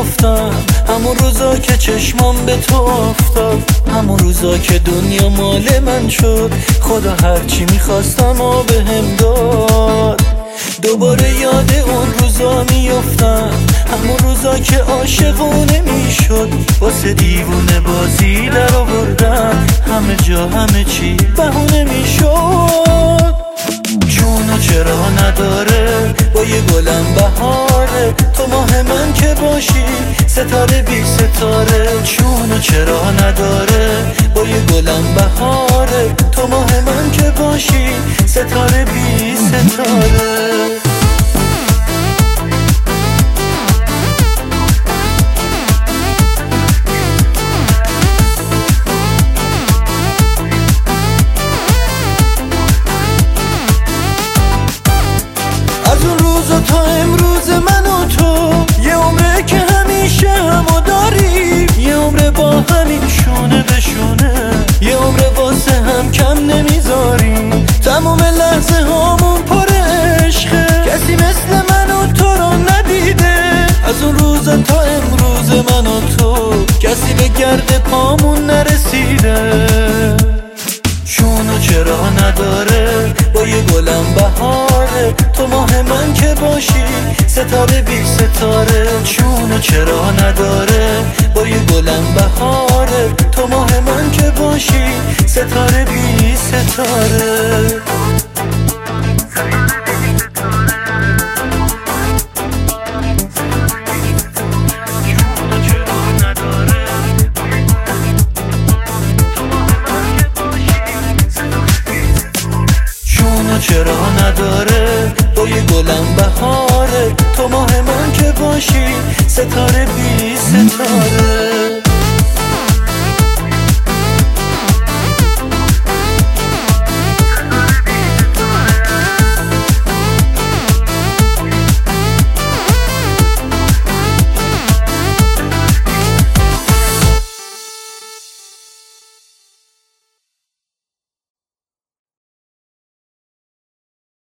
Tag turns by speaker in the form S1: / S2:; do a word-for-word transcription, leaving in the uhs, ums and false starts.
S1: میافتم، همون روزا که چشمام به تو افتاد، همون روزا که دنیا مال من شد. خدا هرچی میخواستم و بهم داد. دوباره یاد اون روزا میافتم، همون روزا که عاشقونه میشد. واسه دیوونه بازی در آوردم، همه جا همه چی بهونه میشد. جونو چرا نداره با یه گلم بهاره، تو ماه من که باشی ستاره بی ستاره. جونو چرا نداره با یه گلم بهاره، تو ماه من که باشی ستاره بی ستاره. تا امروز من و تو یه عمره که همیشه همو داریم، یه عمره با همین شونه به شونه، یه عمره واسه هم کم نمیذاریم. تموم لحظه هامون پر عشقه، کسی مثل من و تو رو ندیده. از اون روز تا امروز من و تو کسی به گرد پامون نرسیده. چونو چرا نداره با یه گلم بهاره، تو ماه من که باشی ستاره بی ستاره. چونو چرا نداره با یه گلم بهاره، تو ماه من که باشی ستاره بی ستاره. چرا نداره با یه گلم بهاره، تو ماه من که باشی ستاره بی ستاره.